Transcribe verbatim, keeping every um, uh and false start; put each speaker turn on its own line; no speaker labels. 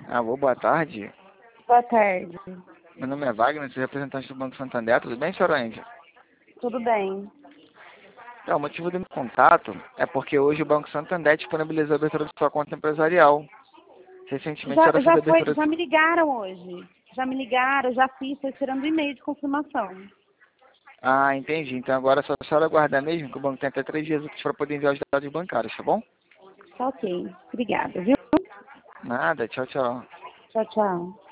Alô, boa tarde.
Boa tarde.
Meu nome é Wagner, sou representante do Banco Santander. Tudo bem, senhora Índia?
Tudo bem.
Então, o motivo do meu contato é porque hoje o Banco Santander disponibilizou a abertura de sua conta empresarial. Recentemente, a
Já,
senhora fez
já,
a
foi,
abertura...
já me ligaram hoje. Já me ligaram, já fiz, estou esperando o e-mail de confirmação.
Ah, entendi. Então, agora é só a senhora aguardar mesmo, que o banco tem até três dias úteis para poder enviar os dados bancários, tá bom?
Tá ok. Obrigada, viu?
Nada, tchau, tchau.
Tchau, tchau.